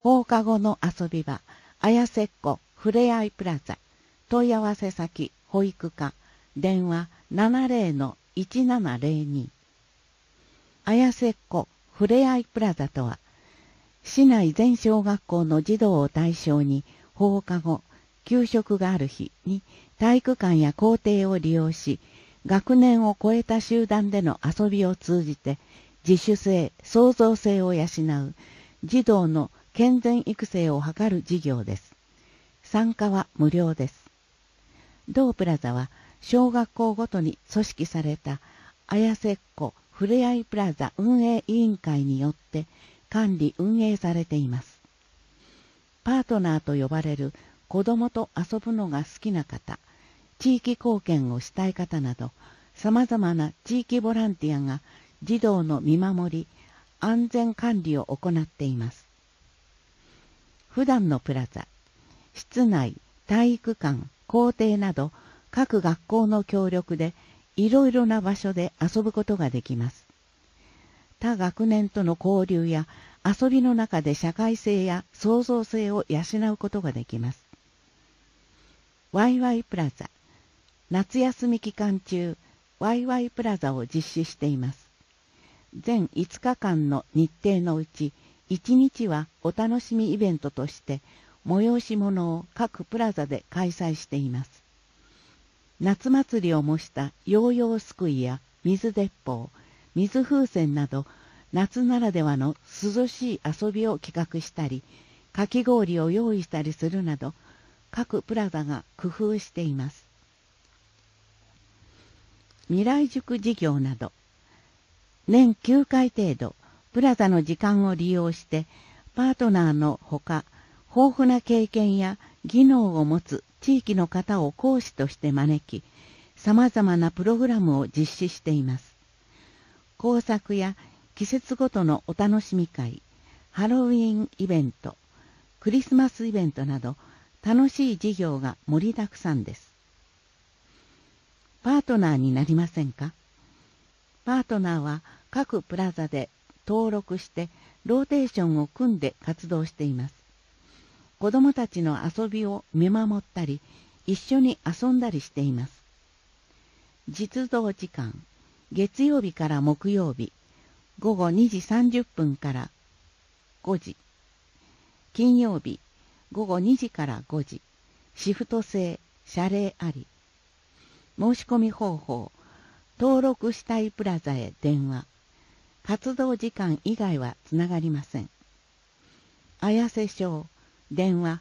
放課後の遊び場、綾瀬っ子ふれあいプラザ。問い合わせ先、保育課。電話70-1702。綾瀬っ子ふれあいプラザとは、市内全小学校の児童を対象に放課後、給食がある日に体育館や校庭を利用し、学年を超えた集団での遊びを通じて自主性、創造性を養う児童の健全育成を図る事業です。参加は無料です。同プラザは小学校ごとに組織された綾瀬っ子ふれあいプラザ運営委員会によって管理運営されています。パートナーと呼ばれる子供と遊ぶのが好きな方、地域貢献をしたい方など、様々な地域ボランティアが児童の見守り、安全管理を行っています。普段のプラザ、室内、体育館、校庭など各学校の協力でいろいろな場所で遊ぶことができます。他学年との交流や遊びの中で社会性や創造性を養うことができます。ワイワイプラザ、夏休み期間中、ワイワイプラザを実施しています。全5日間の日程のうち、1日はお楽しみイベントとして、催し物を各プラザで開催しています。夏祭りを模したヨーヨーすくいや水鉄砲、水風船など、夏ならではの涼しい遊びを企画したり、かき氷を用意したりするなど、各プラザが工夫しています。未来塾事業など、年9回程度、プラザの時間を利用して、パートナーのほか、豊富な経験や技能を持つ地域の方を講師として招き、様々なプログラムを実施しています。工作や季節ごとのお楽しみ会、ハロウィンイベント、クリスマスイベントなど、楽しい事業が盛りだくさんです。パートナーになりませんか？パートナーは各プラザで登録してローテーションを組んで活動しています。子どもたちの遊びを見守ったり、一緒に遊んだりしています。実動時間、月曜日から木曜日、午後2時30分から5時。金曜日、午後2時から5時。シフト制、謝礼あり。申し込み方法、登録したいプラザへ電話。活動時間以外はつながりません。綾瀬町、電話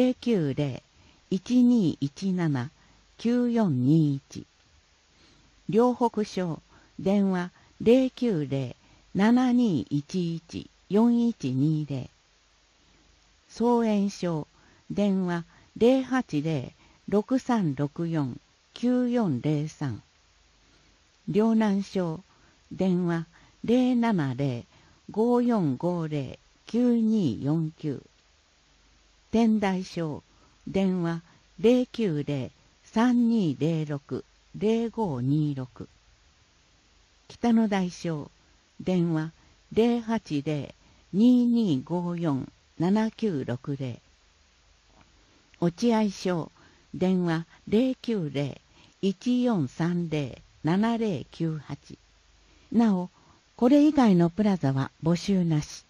090-1217-9421。両北町、電話090-7211-4120。総園町、電話080-6364-9403。両南町、電話070-5450-9249。天台町、電話090-3206-0526。北の大町、電話080-2254-7960。落合町、電話090-1430-7098。なお、これ以外のプラザは募集なし。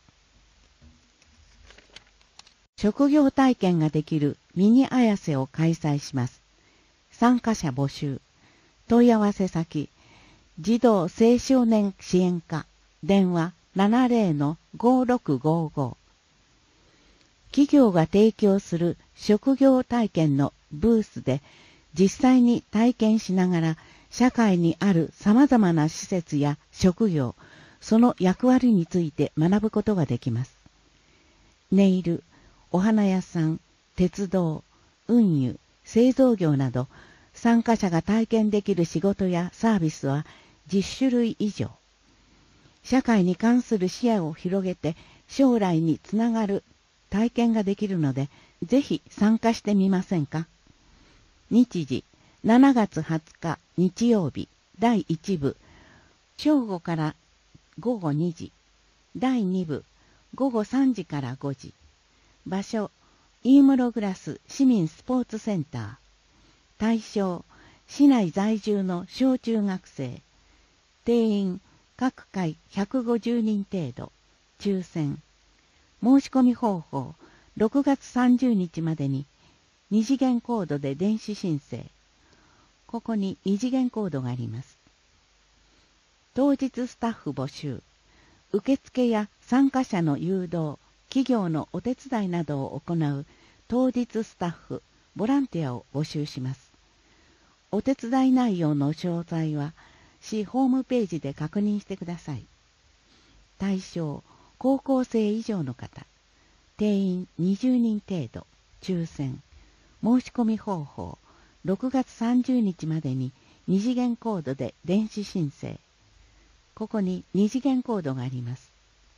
職業体験ができるミニ綾瀬を開催します。参加者募集。問い合わせ先、児童青少年支援課、電話70-5655。企業が提供する職業体験のブースで実際に体験しながら社会にある様々な施設や職業、その役割について学ぶことができます。ネイル、お花屋さん、鉄道、運輸、製造業など参加者が体験できる仕事やサービスは10種類以上。社会に関する視野を広げて将来につながる体験ができるので、ぜひ参加してみませんか。日時、7月20日日曜日、第1部、正午から午後2時、第2部、午後3時から5時。 場所、イームログラス市民スポーツセンター。対象、市内在住の小中学生。定員、各回150人程度。抽選。申し込み方法、6月30日までに、2次元コードで電子申請。ここに2次元コードがあります。当日スタッフ募集。受付や参加者の誘導、企業のお手伝いなどを行う当日スタッフ、ボランティアを募集します。お手伝い内容の詳細は、市ホームページで確認してください。対象、高校生以上の方。定員20人程度。抽選。申し込み方法、6月30日までに2次元コードで電子申請。ここに2次元コードがあります。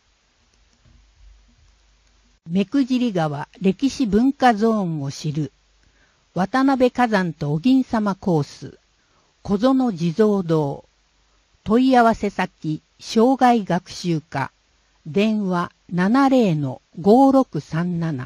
目久尻川歴史文化ゾーンを知る渡辺崋山とお銀様コース小園地蔵堂問い合わせ先障害学習課電話 70-5637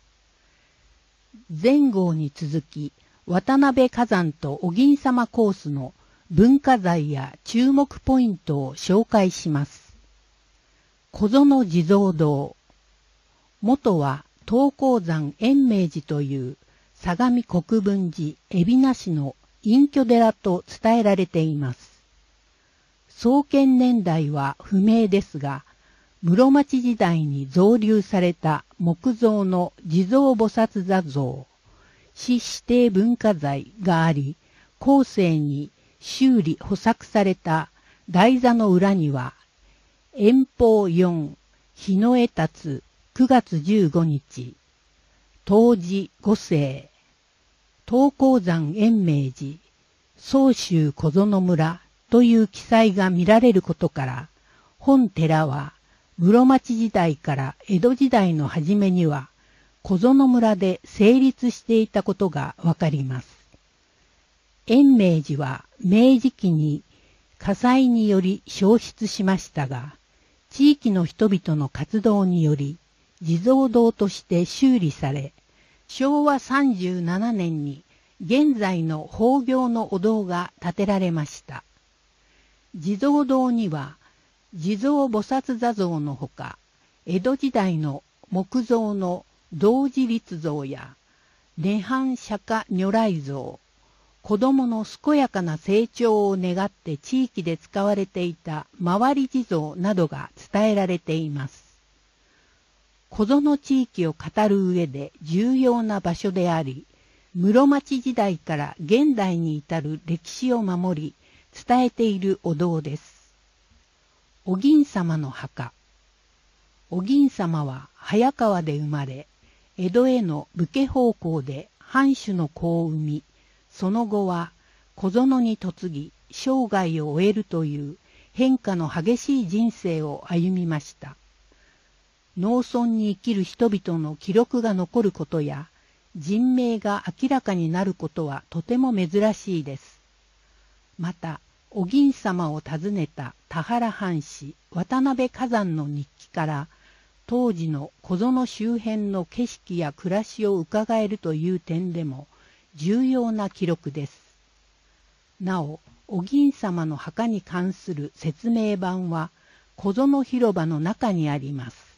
前号に続き渡辺崋山とお銀様コースの文化財や注目ポイントを紹介します。小園地蔵堂。元は東高山延明寺という相模国分寺海老名市の隠居寺と伝えられています。創建年代は不明ですが、室町時代に造立された木造の地蔵菩薩座像、市指定文化財があり、後世に修理補作された台座の裏には、延宝4、日の絵立9月15日、冬至5世、東高山延明寺、宗州小園村という記載が見られることから、本寺は室町時代から江戸時代の初めには、小園村で成立していたことがわかります。延明寺は明治期に火災により焼失しましたが、地域の人々の活動により地蔵堂として修理され、昭和37年に現在の宝行のお堂が建てられました。地蔵堂には地蔵菩薩座像のほか、江戸時代の木造の童子立像や涅槃釈迦如来像、子供の健やかな成長を願って地域で使われていた回り地蔵などが伝えられています。小園地域を語る上で重要な場所であり、室町時代から現代に至る歴史を守り、伝えているお堂です。お銀様の墓。お銀様は早川で生まれ、江戸への武家奉公で藩主の子を産み、その後は小園に嫁ぎ生涯を終えるという変化の激しい人生を歩みました。農村に生きる人々の記録が残ることや人名が明らかになることはとても珍しいです。また、お銀様を訪ねた田原藩士渡辺崋山の日記から当時の小園周辺の景色や暮らしを伺えるという点でも重要な記録です。なお、お銀様の墓に関する説明版は小園広場の中にあります。